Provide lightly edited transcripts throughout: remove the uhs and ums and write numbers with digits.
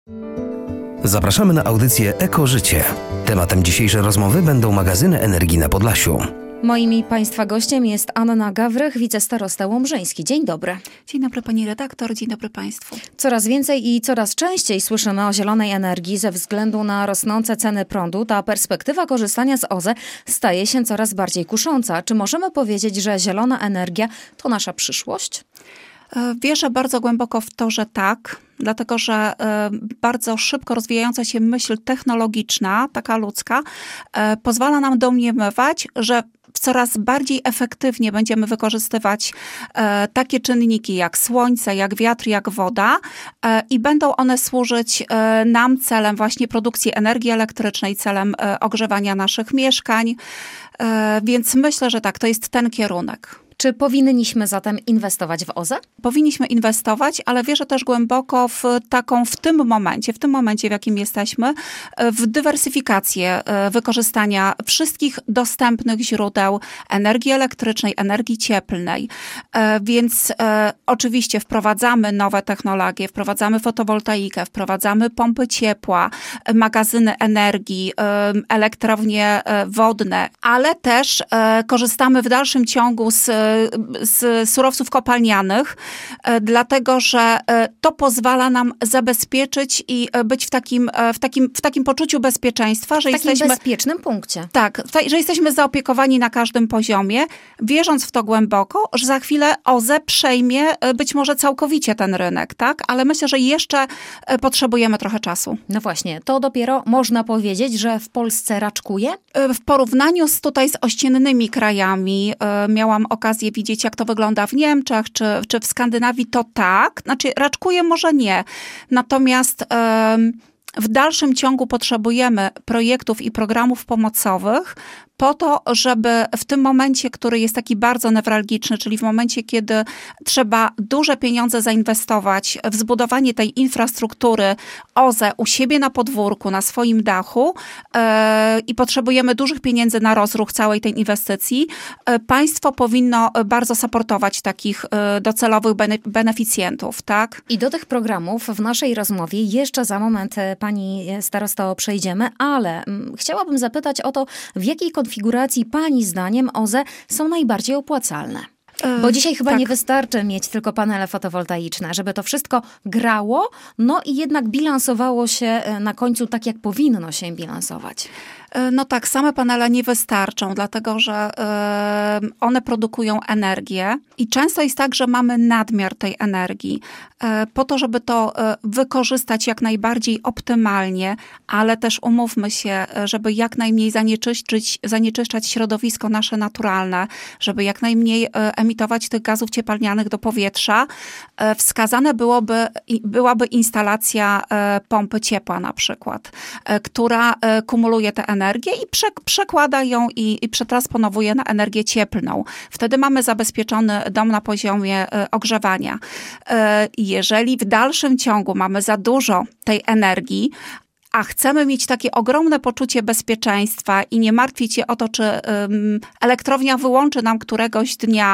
Zapraszamy na audycję Eko-Życie. Tematem dzisiejszej rozmowy będą magazyny energii na Podlasiu. Moim i Państwa gościem jest Anna Gawrych, wicestarosta łomżyński. Dzień dobry. Dzień dobry pani redaktor, dzień dobry państwu. Coraz więcej i coraz częściej słyszymy o zielonej energii ze względu na rosnące ceny prądu. Ta perspektywa korzystania z OZE staje się coraz bardziej kusząca. Czy możemy powiedzieć, że zielona energia to nasza przyszłość? Wierzę bardzo głęboko w to, że tak, dlatego że bardzo szybko rozwijająca się myśl technologiczna, taka ludzka, pozwala nam domniemywać, że coraz bardziej efektywnie będziemy wykorzystywać takie czynniki jak słońce, jak wiatr, jak woda i będą one służyć nam celem właśnie produkcji energii elektrycznej, celem ogrzewania naszych mieszkań, więc myślę, że tak, to jest ten kierunek. Czy powinniśmy zatem inwestować w OZE? Powinniśmy inwestować, ale wierzę też głęboko w tym momencie, w jakim jesteśmy, w dywersyfikację wykorzystania wszystkich dostępnych źródeł energii elektrycznej, energii cieplnej. Więc oczywiście wprowadzamy nowe technologie, wprowadzamy fotowoltaikę, wprowadzamy pompy ciepła, magazyny energii, elektrownie wodne, ale też korzystamy w dalszym ciągu z surowców kopalnianych, dlatego że to pozwala nam zabezpieczyć i być w takim poczuciu bezpieczeństwa, że jesteśmy w bezpiecznym punkcie. Tak, że jesteśmy zaopiekowani na każdym poziomie, wierząc w to głęboko, że za chwilę OZE przejmie być może całkowicie ten rynek, tak? Ale myślę, że jeszcze potrzebujemy trochę czasu. No właśnie, to dopiero można powiedzieć, że w Polsce raczkuje? W porównaniu z ościennymi krajami miałam okazję widzieć, jak to wygląda w Niemczech, czy w Skandynawii, to tak. Znaczy, raczkuje może nie. Natomiast w dalszym ciągu potrzebujemy projektów i programów pomocowych po to, żeby w tym momencie, który jest taki bardzo newralgiczny, czyli w momencie, kiedy trzeba duże pieniądze zainwestować w zbudowanie tej infrastruktury OZE u siebie na podwórku, na swoim dachu i potrzebujemy dużych pieniędzy na rozruch całej tej inwestycji, państwo powinno bardzo supportować takich docelowych beneficjentów, tak? I do tych programów w naszej rozmowie jeszcze za moment, pani starosto, przejdziemy, ale chciałabym zapytać o to, w jakiej konfiguracji pani zdaniem OZE są najbardziej opłacalne? Bo dzisiaj chyba nie wystarczy mieć tylko panele fotowoltaiczne, żeby to wszystko grało, no i jednak bilansowało się na końcu tak, jak powinno się bilansować. No tak, same panele nie wystarczą, dlatego że one produkują energię i często jest tak, że mamy nadmiar tej energii. Po to, żeby to wykorzystać jak najbardziej optymalnie, ale też umówmy się, żeby jak najmniej zanieczyszczać środowisko nasze naturalne, żeby jak najmniej emitować tych gazów cieplarnianych do powietrza, wskazane byłaby instalacja pompy ciepła na przykład, która kumuluje tę energię i przekłada ją i przetransponowuje na energię cieplną. Wtedy mamy zabezpieczony dom na poziomie ogrzewania. Jeżeli w dalszym ciągu mamy za dużo tej energii, a chcemy mieć takie ogromne poczucie bezpieczeństwa i nie martwić się o to, czy elektrownia wyłączy nam któregoś dnia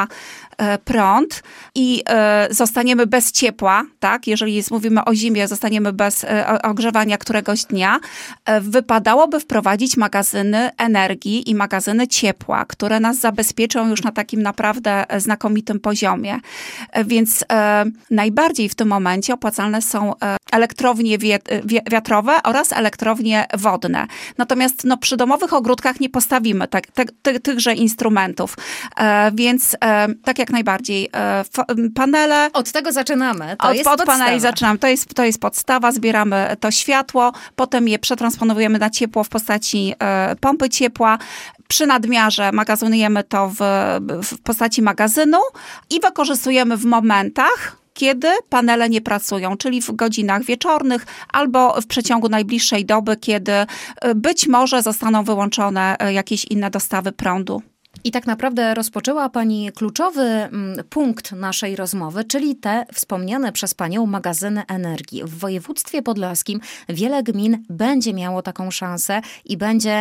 prąd i zostaniemy bez ciepła, tak? Jeżeli mówimy o zimie, zostaniemy bez ogrzewania któregoś dnia, wypadałoby wprowadzić magazyny energii i magazyny ciepła, które nas zabezpieczą już na takim naprawdę znakomitym poziomie. Więc najbardziej w tym momencie opłacalne są elektrownie wiatrowe oraz elektrownie wodne. Natomiast przy domowych ogródkach nie postawimy tychże instrumentów. Więc tak jak najbardziej panele... Od tego zaczynamy. Od paneli zaczynamy. To jest podstawa. Zbieramy to światło, potem je przetransponowujemy na ciepło w postaci pompy ciepła. Przy nadmiarze magazynujemy to w postaci magazynu i wykorzystujemy w momentach, kiedy panele nie pracują, czyli w godzinach wieczornych albo w przeciągu najbliższej doby, kiedy być może zostaną wyłączone jakieś inne dostawy prądu. I tak naprawdę rozpoczęła pani kluczowy punkt naszej rozmowy, czyli te wspomniane przez panią magazyny energii. W województwie podlaskim wiele gmin będzie miało taką szansę i będzie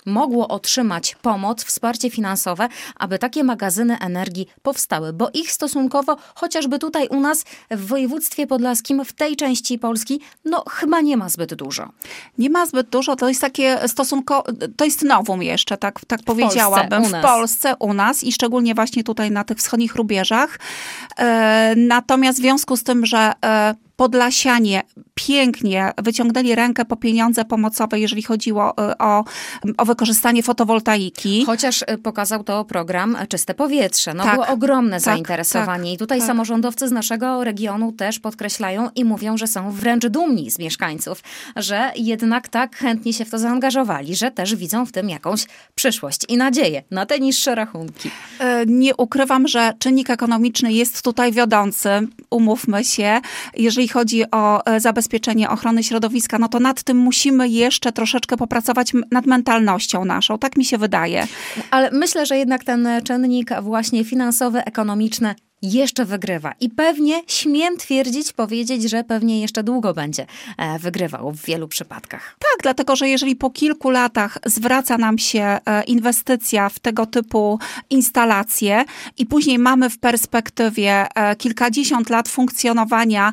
mogło otrzymać pomoc, wsparcie finansowe, aby takie magazyny energii powstały? Bo ich stosunkowo, chociażby tutaj u nas w województwie podlaskim, w tej części Polski, chyba nie ma zbyt dużo. Nie ma zbyt dużo, to jest takie to jest nowum jeszcze, tak powiedziałabym. W Polsce, u nas i szczególnie właśnie tutaj na tych wschodnich rubieżach. Natomiast w związku z tym, że Podlasianie pięknie wyciągnęli rękę po pieniądze pomocowe, jeżeli chodziło o wykorzystanie fotowoltaiki. Chociaż pokazał to program Czyste Powietrze. Było ogromne zainteresowanie. I tutaj samorządowcy z naszego regionu też podkreślają i mówią, że są wręcz dumni z mieszkańców, że jednak tak chętnie się w to zaangażowali, że też widzą w tym jakąś przyszłość i nadzieję na te niższe rachunki. Nie ukrywam, że czynnik ekonomiczny jest tutaj wiodący. Umówmy się. Jeżeli chodzi o zabezpieczenie ochrony środowiska, to nad tym musimy jeszcze troszeczkę popracować, nad mentalnością naszą. Tak mi się wydaje. Ale myślę, że jednak ten czynnik właśnie finansowy, ekonomiczny jeszcze wygrywa. I pewnie śmiem powiedzieć, że pewnie jeszcze długo będzie wygrywał w wielu przypadkach. Tak, dlatego, że jeżeli po kilku latach zwraca nam się inwestycja w tego typu instalacje i później mamy w perspektywie kilkadziesiąt lat funkcjonowania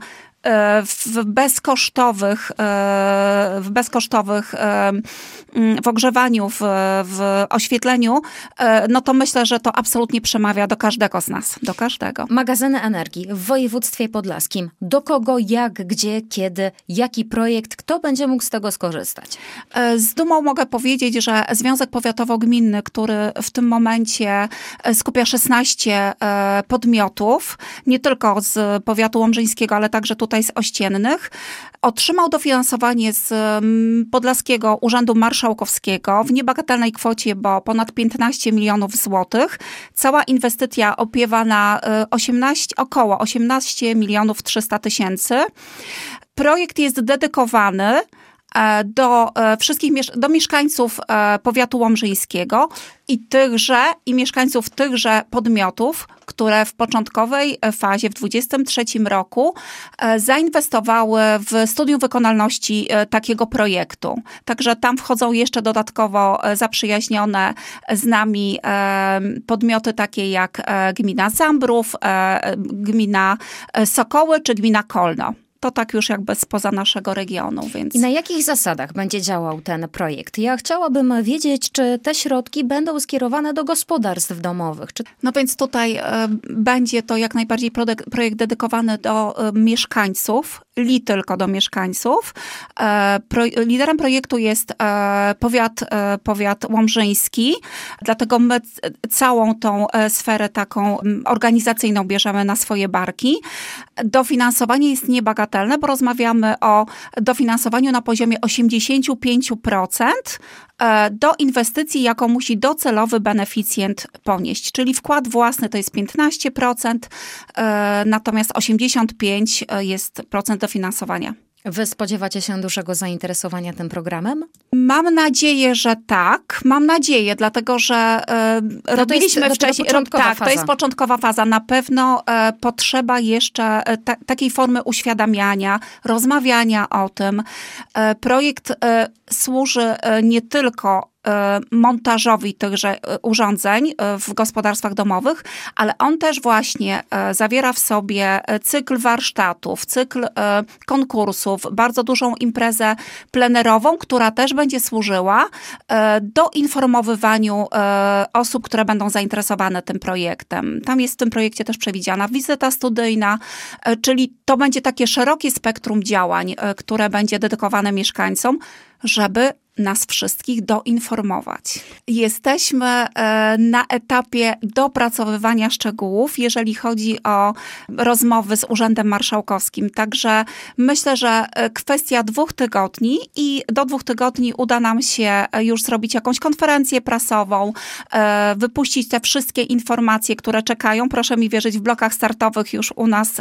w ogrzewaniu, w oświetleniu, to myślę, że to absolutnie przemawia do każdego z nas, do każdego. Magazyny energii w województwie podlaskim. Do kogo, jak, gdzie, kiedy, jaki projekt, kto będzie mógł z tego skorzystać? Z dumą mogę powiedzieć, że Związek Powiatowo-Gminny, który w tym momencie skupia 16 podmiotów, nie tylko z powiatu łomżyńskiego, ale także tutaj z Ościennych, otrzymał dofinansowanie z Podlaskiego Urzędu Marszałkowskiego w niebagatelnej kwocie, bo ponad 15 milionów złotych. Cała inwestycja opiewa na około 18 milionów 300 tysięcy. Projekt jest dedykowany do mieszkańców powiatu łomżyńskiego i mieszkańców tychże podmiotów, które w początkowej fazie, w 2023 roku zainwestowały w studium wykonalności takiego projektu. Także tam wchodzą jeszcze dodatkowo zaprzyjaźnione z nami podmioty takie jak gmina Zambrów, gmina Sokoły czy gmina Kolno. To tak już jakby spoza naszego regionu. Więc. I na jakich zasadach będzie działał ten projekt? Ja chciałabym wiedzieć, czy te środki będą skierowane do gospodarstw domowych. Więc tutaj będzie to jak najbardziej projekt dedykowany do mieszkańców, tylko do mieszkańców. Liderem projektu jest powiat łomżyński, dlatego my całą tą sferę taką organizacyjną bierzemy na swoje barki. Dofinansowanie jest niebagatelne, bo rozmawiamy o dofinansowaniu na poziomie 85% do inwestycji, jaką musi docelowy beneficjent ponieść. Czyli wkład własny to jest 15%, natomiast 85% jest procent dofinansowania. Wy spodziewacie się dużego zainteresowania tym programem? Mam nadzieję, że tak. Mam nadzieję, dlatego że robiliśmy wcześniej. To jest początkowa faza. Na pewno potrzeba jeszcze takiej formy uświadamiania, rozmawiania o tym. Projekt służy nie tylko montażowi tychże urządzeń w gospodarstwach domowych, ale on też właśnie zawiera w sobie cykl warsztatów, cykl konkursów, bardzo dużą imprezę plenerową, która też będzie służyła do informowywaniu osób, które będą zainteresowane tym projektem. Tam jest w tym projekcie też przewidziana wizyta studyjna, czyli to będzie takie szerokie spektrum działań, które będzie dedykowane mieszkańcom, żeby nas wszystkich doinformować. Jesteśmy na etapie dopracowywania szczegółów, jeżeli chodzi o rozmowy z Urzędem Marszałkowskim. Także myślę, że kwestia 2 tygodni i do 2 tygodni uda nam się już zrobić jakąś konferencję prasową, wypuścić te wszystkie informacje, które czekają. Proszę mi wierzyć, w blokach startowych już u nas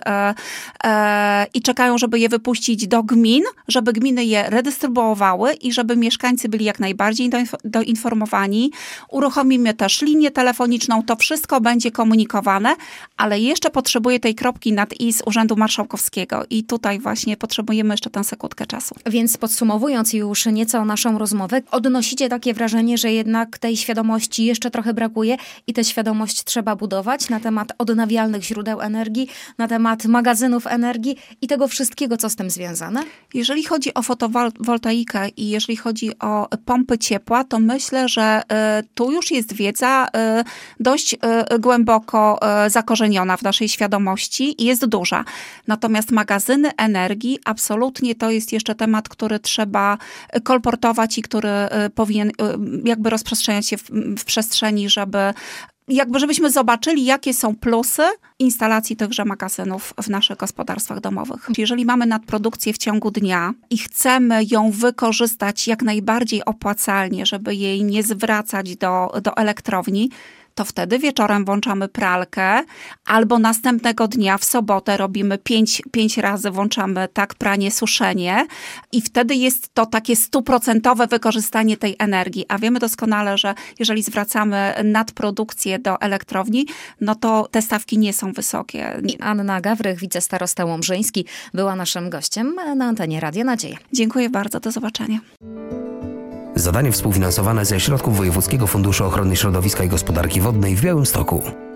i czekają, żeby je wypuścić do gmin, żeby gminy je redystrybuowały i żeby mieszkańcy mieszkańcy byli jak najbardziej doinformowani. Uruchomimy też linię telefoniczną, to wszystko będzie komunikowane, ale jeszcze potrzebuję tej kropki nad i z Urzędu Marszałkowskiego i tutaj właśnie potrzebujemy jeszcze tę sekundkę czasu. Więc podsumowując już nieco naszą rozmowę, odnosicie takie wrażenie, że jednak tej świadomości jeszcze trochę brakuje i tę świadomość trzeba budować na temat odnawialnych źródeł energii, na temat magazynów energii i tego wszystkiego, co z tym związane? Jeżeli chodzi o fotowoltaikę i jeżeli chodzi o pompy ciepła, to myślę, że tu już jest wiedza dość głęboko zakorzeniona w naszej świadomości i jest duża. Natomiast magazyny energii, absolutnie to jest jeszcze temat, który trzeba kolportować i który powinien jakby rozprzestrzeniać się w przestrzeni, żebyśmy zobaczyli, jakie są plusy instalacji tychże magazynów w naszych gospodarstwach domowych. Jeżeli mamy nadprodukcję w ciągu dnia i chcemy ją wykorzystać jak najbardziej opłacalnie, żeby jej nie zwracać do elektrowni, to wtedy wieczorem włączamy pralkę, albo następnego dnia w sobotę robimy 5 razy, włączamy pranie, suszenie i wtedy jest to takie 100% wykorzystanie tej energii. A wiemy doskonale, że jeżeli zwracamy nadprodukcję do elektrowni, no to te stawki nie są wysokie. Anna Gawrych, wicestarosta łomżyński, była naszym gościem na antenie Radia Nadzieja. Dziękuję bardzo, do zobaczenia. Zadanie współfinansowane ze środków Wojewódzkiego Funduszu Ochrony Środowiska i Gospodarki Wodnej w Białymstoku.